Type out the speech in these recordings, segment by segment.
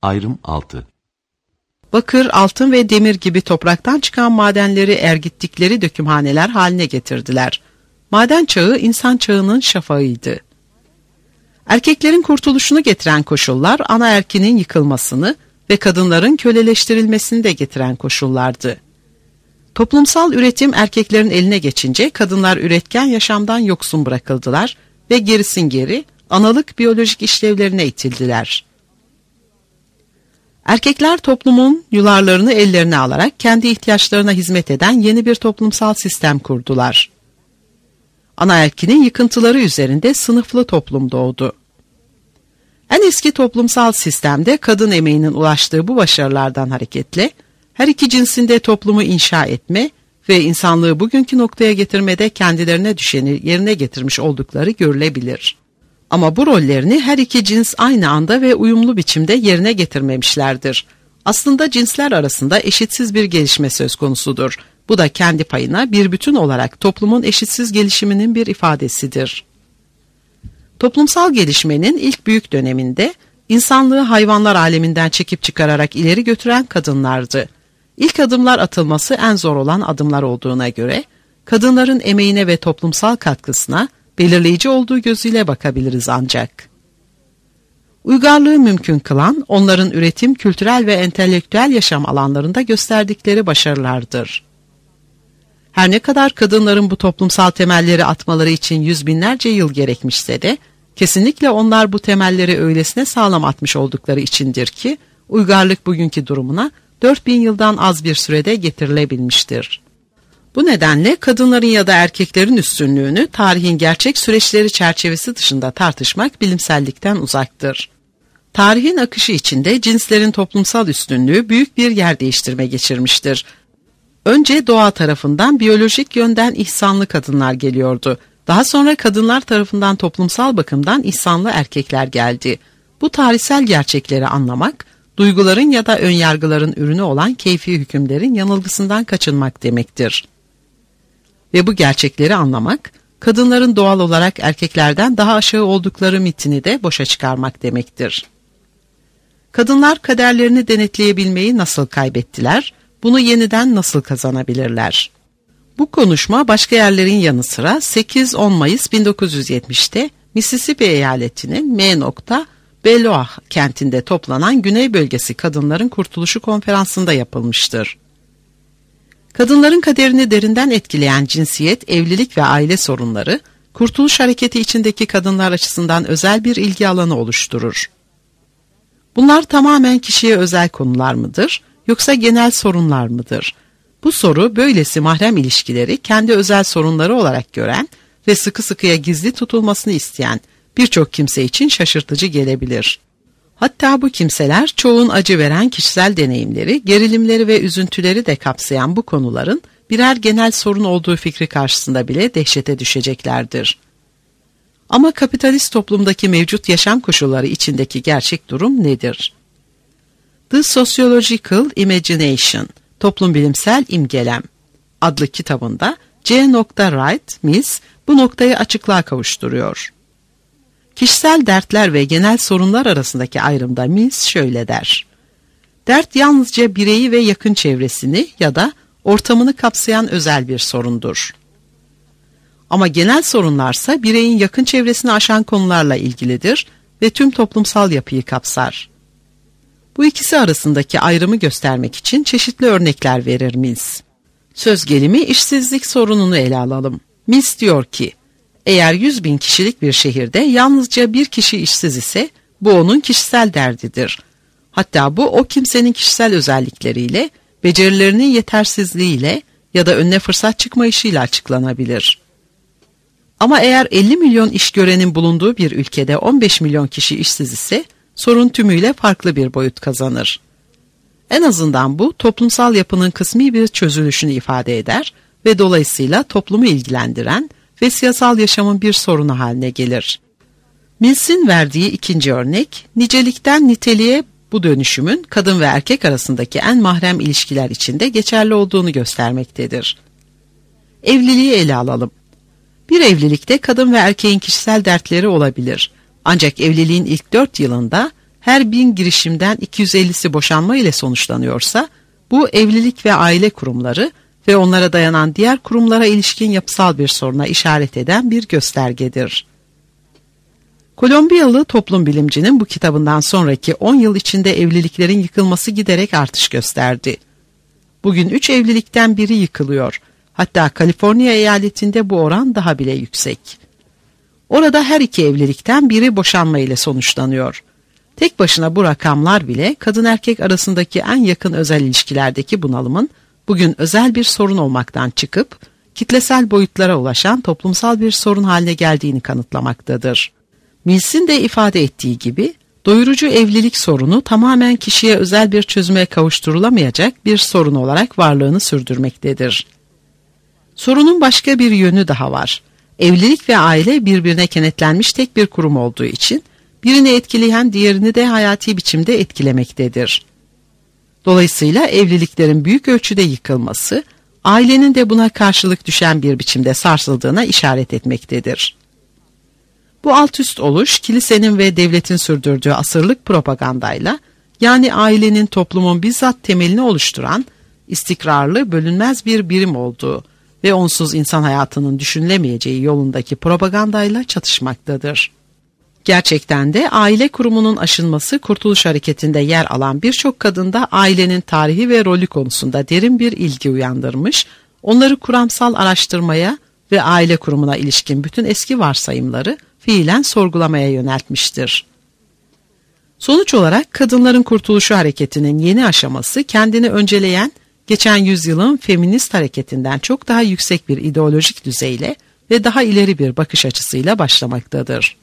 Ayrım 6. Bakır, altın ve demir gibi topraktan çıkan madenleri ergittikleri dökümhaneler haline getirdiler. Maden çağı insan çağının şafağıydı. Erkeklerin kurtuluşunu getiren koşullar anaerkinin yıkılmasını ve kadınların köleleştirilmesini de getiren koşullardı. Toplumsal üretim erkeklerin eline geçince kadınlar üretken yaşamdan yoksun bırakıldılar ve gerisin geri analık biyolojik işlevlerine itildiler. Erkekler toplumun yularlarını ellerine alarak kendi ihtiyaçlarına hizmet eden yeni bir toplumsal sistem kurdular. Anaerkinin yıkıntıları üzerinde sınıflı toplum doğdu. En eski toplumsal sistemde kadın emeğinin ulaştığı bu başarılardan hareketle her iki cinsinde toplumu inşa etme ve insanlığı bugünkü noktaya getirmede kendilerine düşeni yerine getirmiş oldukları görülebilir. Ama bu rollerini her iki cins aynı anda ve uyumlu biçimde yerine getirmemişlerdir. Aslında cinsler arasında eşitsiz bir gelişme söz konusudur. Bu da kendi payına bir bütün olarak toplumun eşitsiz gelişiminin bir ifadesidir. Toplumsal gelişmenin ilk büyük döneminde insanlığı hayvanlar aleminden çekip çıkararak ileri götüren kadınlardı. İlk adımlar atılması en zor olan adımlar olduğuna göre, kadınların emeğine ve toplumsal katkısına belirleyici olduğu gözüyle bakabiliriz ancak. Uygarlığı mümkün kılan, onların üretim, kültürel ve entelektüel yaşam alanlarında gösterdikleri başarılardır. Her ne kadar kadınların bu toplumsal temelleri atmaları için yüz binlerce yıl gerekmişse de, kesinlikle onlar bu temelleri öylesine sağlam atmış oldukları içindir ki, uygarlık bugünkü durumuna 4000 yıldan az bir sürede getirilebilmiştir. Bu nedenle kadınların ya da erkeklerin üstünlüğünü tarihin gerçek süreçleri çerçevesi dışında tartışmak bilimsellikten uzaktır. Tarihin akışı içinde cinslerin toplumsal üstünlüğü büyük bir yer değiştirme geçirmiştir. Önce doğa tarafından biyolojik yönden ihsanlı kadınlar geliyordu. Daha sonra kadınlar tarafından toplumsal bakımdan ihsanlı erkekler geldi. Bu tarihsel gerçekleri anlamak, duyguların ya da önyargıların ürünü olan keyfi hükümlerin yanılgısından kaçınmak demektir. Ve bu gerçekleri anlamak, kadınların doğal olarak erkeklerden daha aşağı oldukları mitini de boşa çıkarmak demektir. Kadınlar kaderlerini denetleyebilmeyi nasıl kaybettiler, bunu yeniden nasıl kazanabilirler? Bu konuşma başka yerlerin yanı sıra 8-10 Mayıs 1970'te Mississippi eyaletinin M. Beloah kentinde toplanan Güney Bölgesi Kadınların Kurtuluşu Konferansı'nda yapılmıştır. Kadınların kaderini derinden etkileyen cinsiyet, evlilik ve aile sorunları, Kurtuluş Hareketi içindeki kadınlar açısından özel bir ilgi alanı oluşturur. Bunlar tamamen kişiye özel konular mıdır, yoksa genel sorunlar mıdır? Bu soru, böylesi mahrem ilişkileri kendi özel sorunları olarak gören ve sıkı sıkıya gizli tutulmasını isteyen birçok kimse için şaşırtıcı gelebilir. Hatta bu kimseler çoğun acı veren kişisel deneyimleri, gerilimleri ve üzüntüleri de kapsayan bu konuların birer genel sorun olduğu fikri karşısında bile dehşete düşeceklerdir. Ama kapitalist toplumdaki mevcut yaşam koşulları içindeki gerçek durum nedir? The Sociological Imagination, Toplum Bilimsel İmgelem adlı kitabında C. Wright Mills bu noktayı açıklığa kavuşturuyor. Kişisel dertler ve genel sorunlar arasındaki ayrımda Mills şöyle der. Dert yalnızca bireyi ve yakın çevresini ya da ortamını kapsayan özel bir sorundur. Ama genel sorunlarsa bireyin yakın çevresini aşan konularla ilgilidir ve tüm toplumsal yapıyı kapsar. Bu ikisi arasındaki ayrımı göstermek için çeşitli örnekler verir Mills. Söz gelimi işsizlik sorununu ele alalım. Mills diyor ki, eğer 100.000 kişilik bir şehirde yalnızca bir kişi işsiz ise bu onun kişisel derdidir. Hatta bu o kimsenin kişisel özellikleriyle, becerilerinin yetersizliğiyle ya da önüne fırsat çıkmayışıyla açıklanabilir. Ama eğer 50 milyon iş görenin bulunduğu bir ülkede 15 milyon kişi işsiz ise sorun tümüyle farklı bir boyut kazanır. En azından bu toplumsal yapının kısmi bir çözülüşünü ifade eder ve dolayısıyla toplumu ilgilendiren ve siyasal yaşamın bir sorunu haline gelir. Mills'in verdiği ikinci örnek, nicelikten niteliğe bu dönüşümün kadın ve erkek arasındaki en mahrem ilişkiler içinde geçerli olduğunu göstermektedir. Evliliği ele alalım. Bir evlilikte kadın ve erkeğin kişisel dertleri olabilir. Ancak evliliğin ilk 4 yılında her 1000 girişimden 250'si boşanma ile sonuçlanıyorsa, bu evlilik ve aile kurumları ve onlara dayanan diğer kurumlara ilişkin yapısal bir soruna işaret eden bir göstergedir. Kolombiyalı toplum bilimcinin bu kitabından sonraki 10 yıl içinde evliliklerin yıkılması giderek artış gösterdi. Bugün 3 evlilikten biri yıkılıyor. Hatta Kaliforniya eyaletinde bu oran daha bile yüksek. Orada her 2 evlilikten biri boşanma ile sonuçlanıyor. Tek başına bu rakamlar bile kadın erkek arasındaki en yakın özel ilişkilerdeki bunalımın bugün özel bir sorun olmaktan çıkıp kitlesel boyutlara ulaşan toplumsal bir sorun haline geldiğini kanıtlamaktadır. Mills'in de ifade ettiği gibi doyurucu evlilik sorunu tamamen kişiye özel bir çözüme kavuşturulamayacak bir sorun olarak varlığını sürdürmektedir. Sorunun başka bir yönü daha var. Evlilik ve aile birbirine kenetlenmiş tek bir kurum olduğu için birini etkileyen diğerini de hayati biçimde etkilemektedir. Dolayısıyla evliliklerin büyük ölçüde yıkılması, ailenin de buna karşılık düşen bir biçimde sarsıldığına işaret etmektedir. Bu alt üst oluş, kilisenin ve devletin sürdürdüğü asırlık propagandayla, yani ailenin toplumun bizzat temelini oluşturan, istikrarlı, bölünmez bir birim olduğu ve onsuz insan hayatının düşünülemeyeceği yolundaki propagandayla çatışmaktadır. Gerçekten de aile kurumunun aşılması Kurtuluş Hareketi'nde yer alan birçok kadında ailenin tarihi ve rolü konusunda derin bir ilgi uyandırmış, onları kuramsal araştırmaya ve aile kurumuna ilişkin bütün eski varsayımları fiilen sorgulamaya yöneltmiştir. Sonuç olarak kadınların kurtuluşu hareketinin yeni aşaması kendini önceleyen geçen yüzyılın feminist hareketinden çok daha yüksek bir ideolojik düzeyle ve daha ileri bir bakış açısıyla başlamaktadır.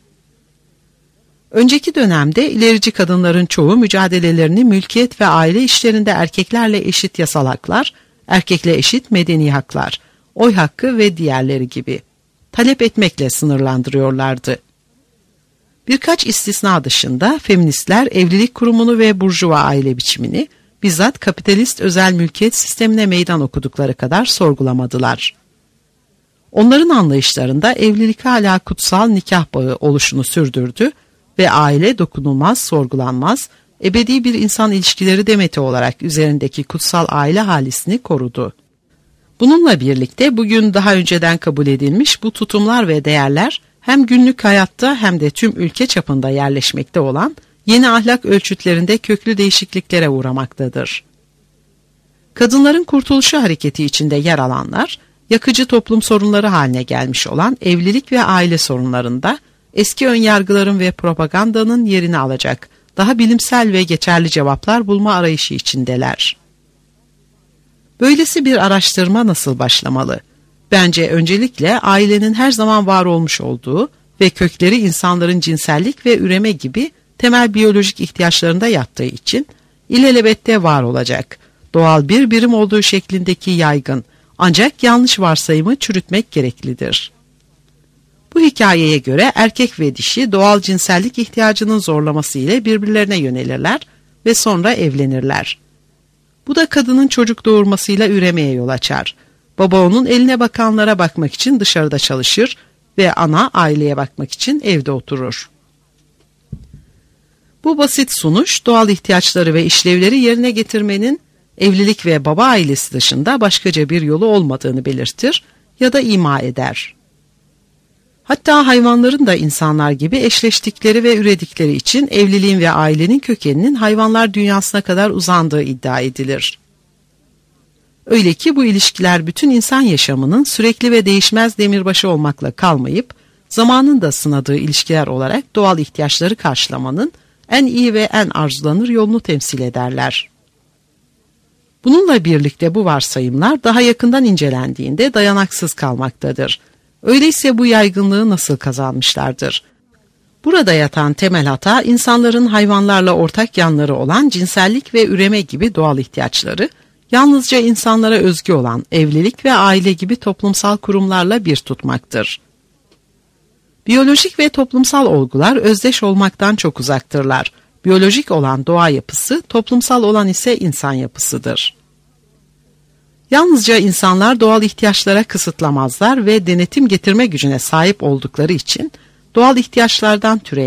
Önceki dönemde ilerici kadınların çoğu mücadelelerini mülkiyet ve aile işlerinde erkeklerle eşit yasal haklar, erkekle eşit medeni haklar, oy hakkı ve diğerleri gibi talep etmekle sınırlandırıyorlardı. Birkaç istisna dışında feministler evlilik kurumunu ve burjuva aile biçimini bizzat kapitalist özel mülkiyet sistemine meydan okudukları kadar sorgulamadılar. Onların anlayışlarında evlilik hala kutsal nikah bağı oluşunu sürdürdü ve aile dokunulmaz, sorgulanmaz, ebedi bir insan ilişkileri demeti olarak üzerindeki kutsal aile halisini korudu. Bununla birlikte bugün daha önceden kabul edilmiş bu tutumlar ve değerler hem günlük hayatta hem de tüm ülke çapında yerleşmekte olan yeni ahlak ölçütlerinde köklü değişikliklere uğramaktadır. Kadınların kurtuluşu hareketi içinde yer alanlar, yakıcı toplum sorunları haline gelmiş olan evlilik ve aile sorunlarında eski önyargıların ve propagandanın yerini alacak daha bilimsel ve geçerli cevaplar bulma arayışı içindeler. Böylesi bir araştırma nasıl başlamalı? Bence öncelikle ailenin her zaman var olmuş olduğu ve kökleri insanların cinsellik ve üreme gibi temel biyolojik ihtiyaçlarında yattığı için ilelebette var olacak, doğal bir birim olduğu şeklindeki yaygın ancak yanlış varsayımı çürütmek gereklidir. Bu hikayeye göre erkek ve dişi doğal cinsellik ihtiyacının zorlaması ile birbirlerine yönelirler ve sonra evlenirler. Bu da kadının çocuk doğurmasıyla üremeye yol açar. Baba onun eline bakanlara bakmak için dışarıda çalışır ve ana aileye bakmak için evde oturur. Bu basit sunuş doğal ihtiyaçları ve işlevleri yerine getirmenin evlilik ve baba ailesi dışında başkaca bir yolu olmadığını belirtir ya da ima eder. Hatta hayvanların da insanlar gibi eşleştikleri ve üredikleri için evliliğin ve ailenin kökeninin hayvanlar dünyasına kadar uzandığı iddia edilir. Öyle ki bu ilişkiler bütün insan yaşamının sürekli ve değişmez demirbaşı olmakla kalmayıp, zamanın da sınadığı ilişkiler olarak doğal ihtiyaçları karşılamanın en iyi ve en arzulanır yolunu temsil ederler. Bununla birlikte bu varsayımlar daha yakından incelendiğinde dayanaksız kalmaktadır. Öyleyse bu yaygınlığı nasıl kazanmışlardır? Burada yatan temel hata, insanların hayvanlarla ortak yanları olan cinsellik ve üreme gibi doğal ihtiyaçları, yalnızca insanlara özgü olan evlilik ve aile gibi toplumsal kurumlarla bir tutmaktır. Biyolojik ve toplumsal olgular özdeş olmaktan çok uzaktırlar. Biyolojik olan doğa yapısı, toplumsal olan ise insan yapısıdır. Yalnızca insanlar doğal ihtiyaçlara kısıtlamazlar ve denetim getirme gücüne sahip oldukları için doğal ihtiyaçlardan türeyen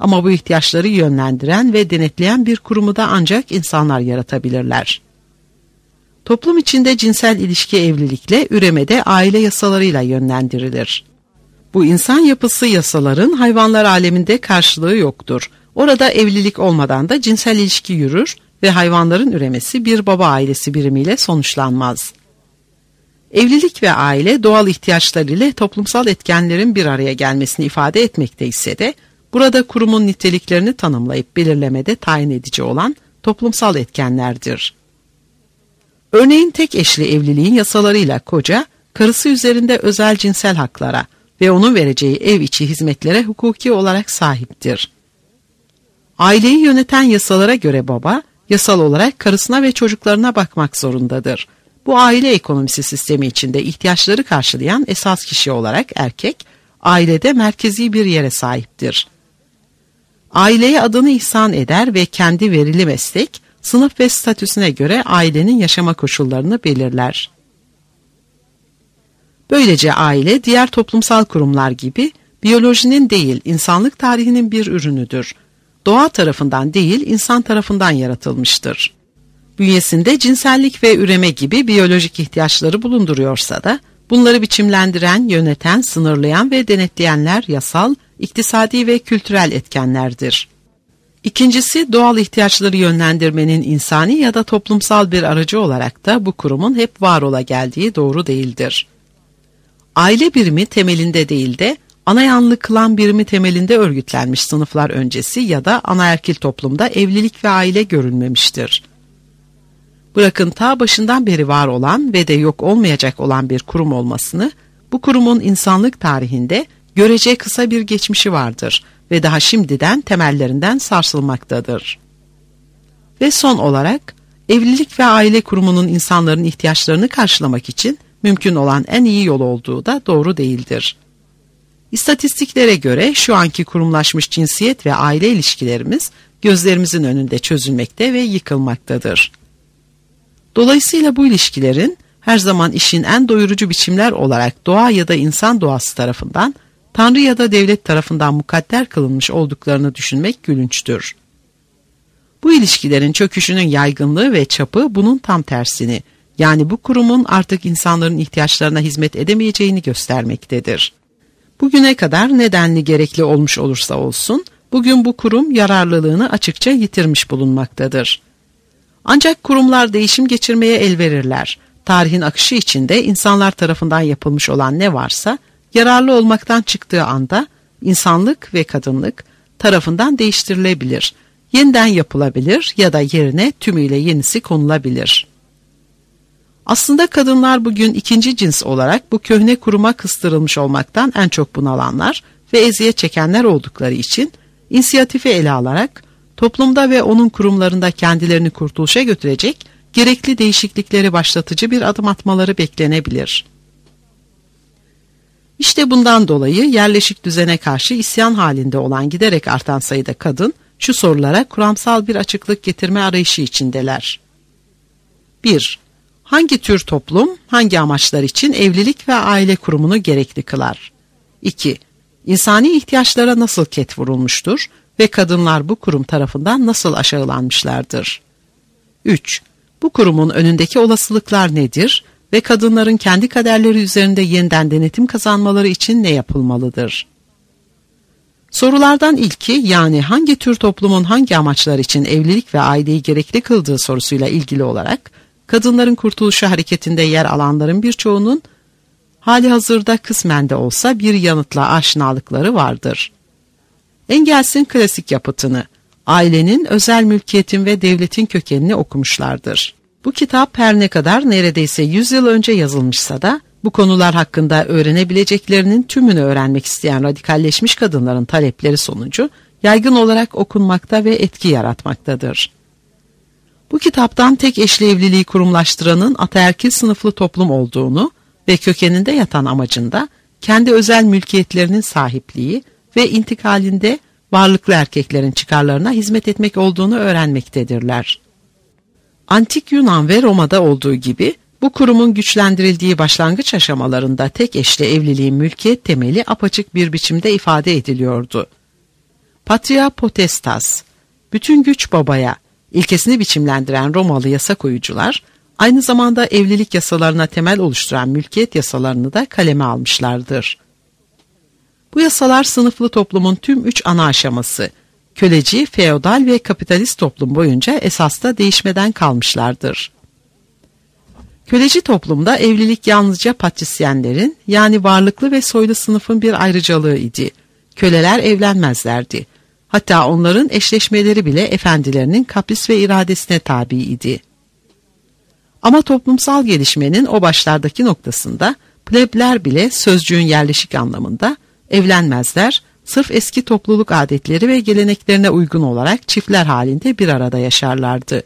Ama bu ihtiyaçları yönlendiren ve denetleyen bir kurumu da ancak insanlar yaratabilirler. Toplum içinde cinsel ilişki evlilikle, üremede aile yasalarıyla yönlendirilir. Bu insan yapısı yasaların hayvanlar aleminde karşılığı yoktur. Orada evlilik olmadan da cinsel ilişki yürür ve hayvanların üremesi bir baba ailesi birimiyle sonuçlanmaz. Evlilik ve aile doğal ihtiyaçlar ile toplumsal etkenlerin bir araya gelmesini ifade etmekte ise de, burada kurumun niteliklerini tanımlayıp belirlemede tayin edici olan toplumsal etkenlerdir. Örneğin tek eşli evliliğin yasalarıyla koca, karısı üzerinde özel cinsel haklara ve onun vereceği ev içi hizmetlere hukuki olarak sahiptir. Aileyi yöneten yasalara göre baba, yasal olarak karısına ve çocuklarına bakmak zorundadır. Bu aile ekonomisi sistemi içinde ihtiyaçları karşılayan esas kişi olarak erkek, ailede merkezi bir yere sahiptir. Aileye adını ihsan eder ve kendi verili meslek, sınıf ve statüsüne göre ailenin yaşama koşullarını belirler. Böylece aile, diğer toplumsal kurumlar gibi biyolojinin değil, insanlık tarihinin bir ürünüdür. Doğa tarafından değil, insan tarafından yaratılmıştır. Bünyesinde cinsellik ve üreme gibi biyolojik ihtiyaçları bulunduruyorsa da, bunları biçimlendiren, yöneten, sınırlayan ve denetleyenler yasal, iktisadi ve kültürel etkenlerdir. İkincisi, doğal ihtiyaçları yönlendirmenin insani ya da toplumsal bir aracı olarak da bu kurumun hep var ola geldiği doğru değildir. Aile birimi temelinde değil de, anayanlı klan birimi temelinde örgütlenmiş sınıflar öncesi ya da anaerkil toplumda evlilik ve aile görülmemiştir. Bırakın ta başından beri var olan ve de yok olmayacak olan bir kurum olmasını, bu kurumun insanlık tarihinde görece kısa bir geçmişi vardır ve daha şimdiden temellerinden sarsılmaktadır. Ve son olarak, evlilik ve aile kurumunun insanların ihtiyaçlarını karşılamak için mümkün olan en iyi yol olduğu da doğru değildir. İstatistiklere göre şu anki kurumlaşmış cinsiyet ve aile ilişkilerimiz gözlerimizin önünde çözülmekte ve yıkılmaktadır. Dolayısıyla bu ilişkilerin her zaman işin en doyurucu biçimler olarak doğa ya da insan doğası tarafından, Tanrı ya da devlet tarafından mukadder kılınmış olduklarını düşünmek gülünçtür. Bu ilişkilerin çöküşünün yaygınlığı ve çapı bunun tam tersini, yani bu kurumun artık insanların ihtiyaçlarına hizmet edemeyeceğini göstermektedir. Bugüne kadar nedenli gerekli olmuş olursa olsun, bugün bu kurum yararlılığını açıkça yitirmiş bulunmaktadır. Ancak kurumlar değişim geçirmeye el verirler. Tarihin akışı içinde insanlar tarafından yapılmış olan ne varsa, yararlı olmaktan çıktığı anda insanlık ve kadınlık tarafından değiştirilebilir, yeniden yapılabilir ya da yerine tümüyle yenisi konulabilir. Aslında kadınlar bugün ikinci cins olarak bu köhne kuruma kıstırılmış olmaktan en çok bunalanlar ve eziyet çekenler oldukları için inisiyatifi ele alarak toplumda ve onun kurumlarında kendilerini kurtuluşa götürecek gerekli değişiklikleri başlatıcı bir adım atmaları beklenebilir. İşte bundan dolayı yerleşik düzene karşı isyan halinde olan giderek artan sayıda kadın şu sorulara kuramsal bir açıklık getirme arayışı içindeler. 1. Hangi tür toplum, hangi amaçlar için evlilik ve aile kurumunu gerekli kılar? 2. İnsani ihtiyaçlara nasıl ket vurulmuştur ve kadınlar bu kurum tarafından nasıl aşağılanmışlardır? 3. Bu kurumun önündeki olasılıklar nedir ve kadınların kendi kaderleri üzerinde yeniden denetim kazanmaları için ne yapılmalıdır? Sorulardan ilki, yani hangi tür toplumun hangi amaçlar için evlilik ve aileyi gerekli kıldığı sorusuyla ilgili olarak, kadınların kurtuluşu hareketinde yer alanların birçoğunun hali hazırda kısmen de olsa bir yanıtla aşinalıkları vardır. Engels'in klasik yapıtını, ailenin, özel mülkiyetin ve devletin kökenini okumuşlardır. Bu kitap her ne kadar neredeyse 100 yıl önce yazılmışsa da, bu konular hakkında öğrenebileceklerinin tümünü öğrenmek isteyen radikalleşmiş kadınların talepleri sonucu yaygın olarak okunmakta ve etki yaratmaktadır. Bu kitaptan tek eşli evliliği kurumlaştıranın ataerkil sınıflı toplum olduğunu ve kökeninde yatan amacında kendi özel mülkiyetlerinin sahipliği ve intikalinde varlıklı erkeklerin çıkarlarına hizmet etmek olduğunu öğrenmektedirler. Antik Yunan ve Roma'da olduğu gibi bu kurumun güçlendirildiği başlangıç aşamalarında tek eşli evliliğin mülkiyet temeli apaçık bir biçimde ifade ediliyordu. Patria potestas, bütün güç babaya ilkesini biçimlendiren Romalı yasa koyucular, aynı zamanda evlilik yasalarına temel oluşturan mülkiyet yasalarını da kaleme almışlardır. Bu yasalar sınıflı toplumun tüm 3 ana aşaması, köleci, feodal ve kapitalist toplum boyunca esasda değişmeden kalmışlardır. Köleci toplumda evlilik yalnızca patrisyenlerin, yani varlıklı ve soylu sınıfın bir ayrıcalığı idi. Köleler evlenmezlerdi. Hatta onların eşleşmeleri bile efendilerinin kapris ve iradesine tabi idi. Ama toplumsal gelişmenin o başlardaki noktasında plebler bile sözcüğün yerleşik anlamında evlenmezler, sırf eski topluluk adetleri ve geleneklerine uygun olarak çiftler halinde bir arada yaşarlardı.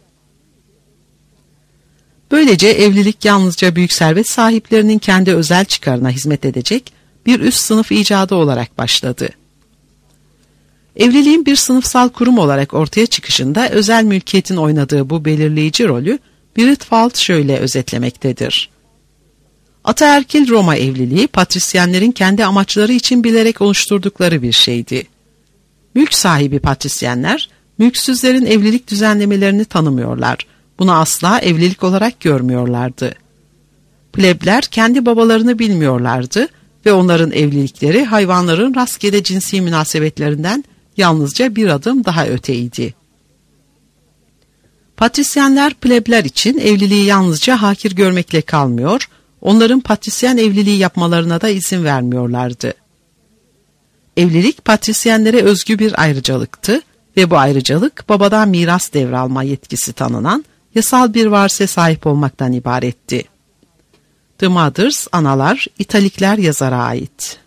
Böylece evlilik yalnızca büyük servet sahiplerinin kendi özel çıkarına hizmet edecek bir üst sınıf icadı olarak başladı. Evliliğin bir sınıfsal kurum olarak ortaya çıkışında özel mülkiyetin oynadığı bu belirleyici rolü Britfald şöyle özetlemektedir. Ataerkil Roma evliliği patrisyenlerin kendi amaçları için bilerek oluşturdukları bir şeydi. Mülk sahibi patrisyenler, mülksüzlerin evlilik düzenlemelerini tanımıyorlar. Bunu asla evlilik olarak görmüyorlardı. Plebler kendi babalarını bilmiyorlardı ve onların evlilikleri hayvanların rastgele cinsi münasebetlerinden yalnızca bir adım daha öteydi. Patrisyenler plebler için evliliği yalnızca hakir görmekle kalmıyor, onların patrisyen evliliği yapmalarına da izin vermiyorlardı. Evlilik patrisyenlere özgü bir ayrıcalıktı ve bu ayrıcalık babadan miras devralma yetkisi tanınan yasal bir varise sahip olmaktan ibaretti. The Mothers, analar, italikler yazara ait.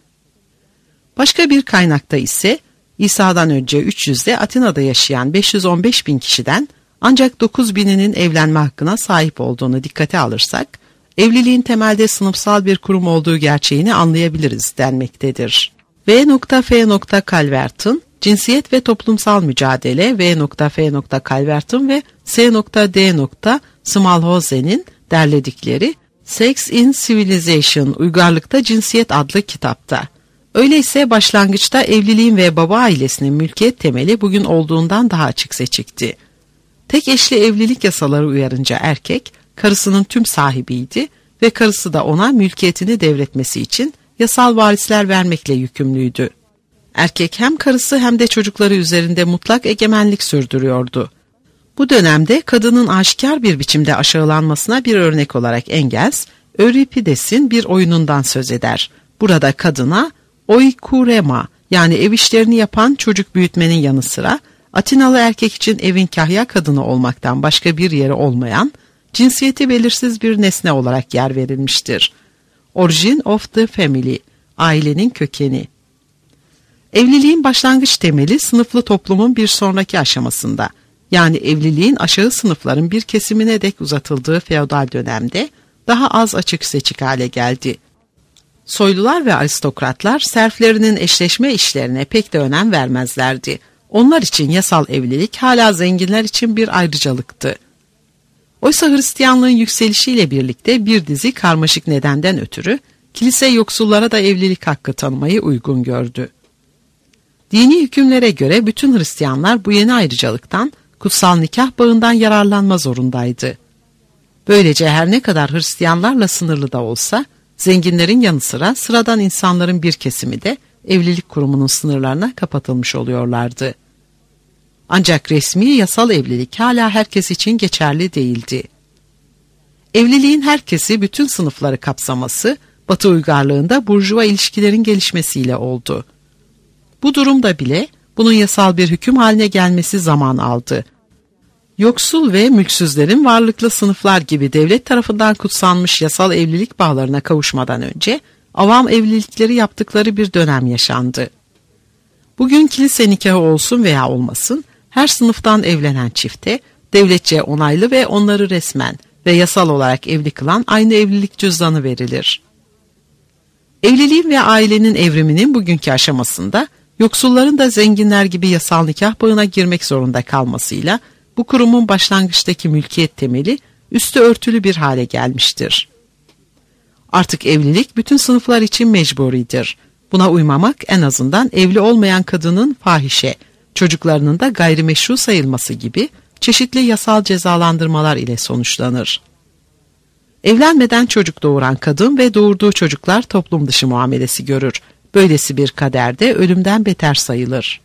Başka bir kaynakta ise İsa'dan önce 300'de Atina'da yaşayan 515 bin kişiden ancak 9 bininin evlenme hakkına sahip olduğunu dikkate alırsak, evliliğin temelde sınıfsal bir kurum olduğu gerçeğini anlayabiliriz denmektedir. V.F. Calvert'ın Cinsiyet ve Toplumsal Mücadele V.F. Calvert'ın ve S.D. Smallhose'nin derledikleri Sex in Civilization, Uygarlıkta Cinsiyet adlı kitapta. Öyleyse başlangıçta evliliğin ve baba ailesinin mülkiyet temeli bugün olduğundan daha açık seçikti. Tek eşli evlilik yasaları uyarınca erkek, karısının tüm sahibiydi ve karısı da ona mülkiyetini devretmesi için yasal varisler vermekle yükümlüydü. Erkek hem karısı hem de çocukları üzerinde mutlak egemenlik sürdürüyordu. Bu dönemde kadının aşikar bir biçimde aşağılanmasına bir örnek olarak Engels, Euripides'in bir oyunundan söz eder. Burada kadına oikurema, yani ev işlerini yapan çocuk büyütmenin yanı sıra Atinalı erkek için evin kahya kadını olmaktan başka bir yeri olmayan, cinsiyeti belirsiz bir nesne olarak yer verilmiştir. Origin of the family, ailenin kökeni. Evliliğin başlangıç temeli sınıflı toplumun bir sonraki aşamasında, yani evliliğin aşağı sınıfların bir kesimine dek uzatıldığı feodal dönemde daha az açık seçik hale geldi. Soylular ve aristokratlar serflerinin eşleşme işlerine pek de önem vermezlerdi. Onlar için yasal evlilik hala zenginler için bir ayrıcalıktı. Oysa Hristiyanlığın yükselişiyle birlikte bir dizi karmaşık nedenden ötürü kilise yoksullara da evlilik hakkı tanımayı uygun gördü. Dini hükümlere göre bütün Hristiyanlar bu yeni ayrıcalıktan, kutsal nikah bağından yararlanma zorundaydı. Böylece her ne kadar Hristiyanlarla sınırlı da olsa, zenginlerin yanı sıra sıradan insanların bir kesimi de evlilik kurumunun sınırlarına kapatılmış oluyorlardı. Ancak resmi yasal evlilik hala herkes için geçerli değildi. Evliliğin herkesi bütün sınıfları kapsaması, Batı uygarlığında burjuva ilişkilerin gelişmesiyle oldu. Bu durumda bile bunun yasal bir hüküm haline gelmesi zaman aldı. Yoksul ve mülksüzlerin varlıklı sınıflar gibi devlet tarafından kutsanmış yasal evlilik bağlarına kavuşmadan önce avam evlilikleri yaptıkları bir dönem yaşandı. Bugün kilise nikahı olsun veya olmasın, her sınıftan evlenen çifte devletçe onaylı ve onları resmen ve yasal olarak evli kılan aynı evlilik cüzdanı verilir. Evliliğin ve ailenin evriminin bugünkü aşamasında yoksulların da zenginler gibi yasal nikah bağına girmek zorunda kalmasıyla bu kurumun başlangıçtaki mülkiyet temeli üstü örtülü bir hale gelmiştir. Artık evlilik bütün sınıflar için mecburidir. Buna uymamak en azından evli olmayan kadının fahişe, çocuklarının da gayrimeşru sayılması gibi çeşitli yasal cezalandırmalar ile sonuçlanır. Evlenmeden çocuk doğuran kadın ve doğurduğu çocuklar toplum dışı muamelesi görür. Böylesi bir kader de ölümden beter sayılır.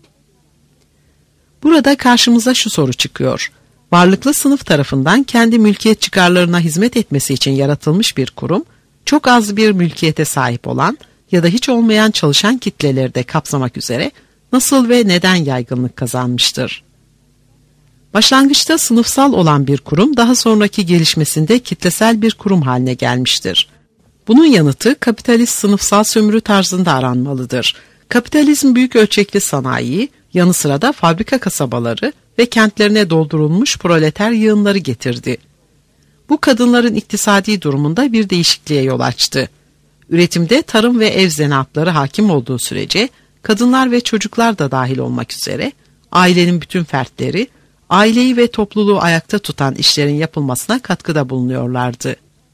Burada karşımıza şu soru çıkıyor. Varlıklı sınıf tarafından kendi mülkiyet çıkarlarına hizmet etmesi için yaratılmış bir kurum, çok az bir mülkiyete sahip olan ya da hiç olmayan çalışan kitleleri de kapsamak üzere nasıl ve neden yaygınlık kazanmıştır? Başlangıçta sınıfsal olan bir kurum daha sonraki gelişmesinde kitlesel bir kurum haline gelmiştir. Bunun yanıtı kapitalist sınıfsal sömürü tarzında aranmalıdır. Kapitalizm büyük ölçekli sanayiyi, yanı sıra da fabrika kasabaları ve kentlerine doldurulmuş proleter yığınları getirdi. Bu kadınların iktisadi durumunda bir değişikliğe yol açtı. Üretimde tarım ve ev zanaatları hakim olduğu sürece kadınlar ve çocuklar da dahil olmak üzere ailenin bütün fertleri, aileyi ve topluluğu ayakta tutan işlerin yapılmasına katkıda bulunuyorlardı.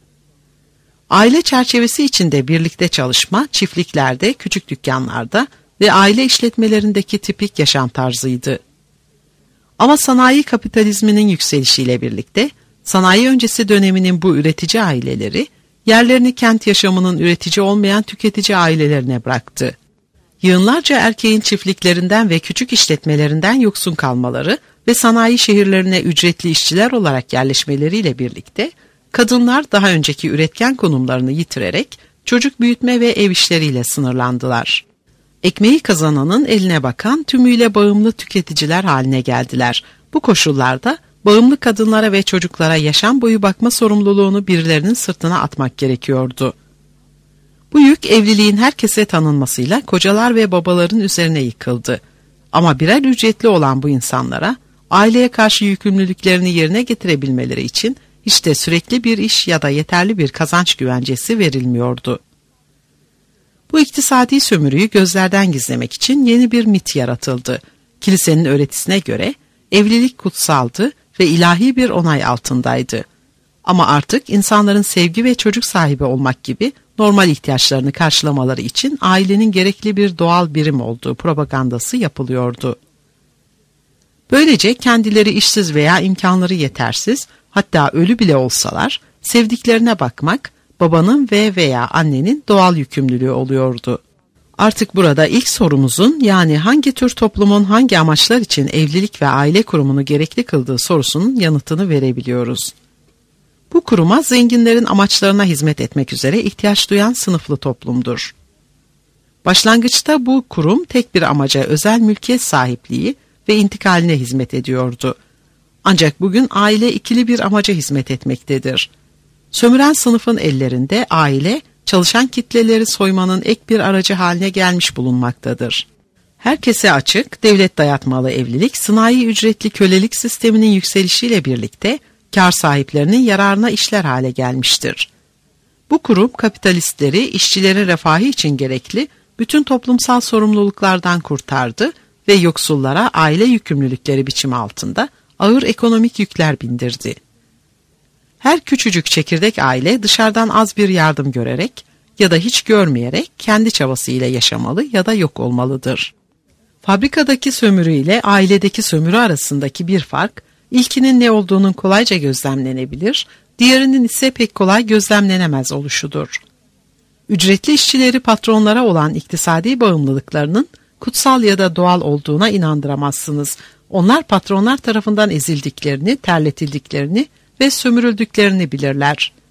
Aile çerçevesi içinde birlikte çalışma çiftliklerde, küçük dükkanlarda ve aile işletmelerindeki tipik yaşam tarzıydı. Ama sanayi kapitalizminin yükselişiyle birlikte sanayi öncesi döneminin bu üretici aileleri yerlerini kent yaşamının üretici olmayan tüketici ailelerine bıraktı. Yığınlarca erkeğin çiftliklerinden ve küçük işletmelerinden yoksun kalmaları ve sanayi şehirlerine ücretli işçiler olarak yerleşmeleriyle birlikte kadınlar daha önceki üretken konumlarını yitirerek çocuk büyütme ve ev işleriyle sınırlandılar. Ekmeği kazananın eline bakan tümüyle bağımlı tüketiciler haline geldiler. Bu koşullarda bağımlı kadınlara ve çocuklara yaşam boyu bakma sorumluluğunu birilerinin sırtına atmak gerekiyordu. Bu yük evliliğin herkese tanınmasıyla kocalar ve babaların üzerine yıkıldı. Ama birer ücretli olan bu insanlara aileye karşı yükümlülüklerini yerine getirebilmeleri için hiç de sürekli bir iş ya da yeterli bir kazanç güvencesi verilmiyordu. Bu iktisadi sömürüyü gözlerden gizlemek için yeni bir mit yaratıldı. Kilisenin öğretisine göre evlilik kutsaldı ve ilahi bir onay altındaydı. Ama artık insanların sevgi ve çocuk sahibi olmak gibi normal ihtiyaçlarını karşılamaları için ailenin gerekli bir doğal birim olduğu propagandası yapılıyordu. Böylece kendileri işsiz veya imkanları yetersiz, hatta ölü bile olsalar sevdiklerine bakmak babanın veya annenin doğal yükümlülüğü oluyordu. Artık burada ilk sorumuzun, yani hangi tür toplumun hangi amaçlar için evlilik ve aile kurumunu gerekli kıldığı sorusunun yanıtını verebiliyoruz. Bu kuruma zenginlerin amaçlarına hizmet etmek üzere ihtiyaç duyan sınıflı toplumdur. Başlangıçta bu kurum tek bir amaca, özel mülkiyet sahipliği ve intikaline hizmet ediyordu. Ancak bugün aile ikili bir amaca hizmet etmektedir. Sömüren sınıfın ellerinde aile, çalışan kitleleri soymanın ek bir aracı haline gelmiş bulunmaktadır. Herkese açık, devlet dayatmalı evlilik, sanayi ücretli kölelik sisteminin yükselişiyle birlikte kar sahiplerinin yararına işler hale gelmiştir. Bu kurum kapitalistleri işçilerin refahı için gerekli bütün toplumsal sorumluluklardan kurtardı ve yoksullara aile yükümlülükleri biçimi altında ağır ekonomik yükler bindirdi. Her küçücük çekirdek aile dışarıdan az bir yardım görerek ya da hiç görmeyerek kendi çabasıyla yaşamalı ya da yok olmalıdır. Fabrikadaki sömürü ile ailedeki sömürü arasındaki bir fark, ilkinin ne olduğunun kolayca gözlemlenebilir, diğerinin ise pek kolay gözlemlenemez oluşudur. Ücretli işçileri patronlara olan iktisadi bağımlılıklarının kutsal ya da doğal olduğuna inandıramazsınız. Onlar patronlar tarafından ezildiklerini, terletildiklerini ve sömürüldüklerini bilirler.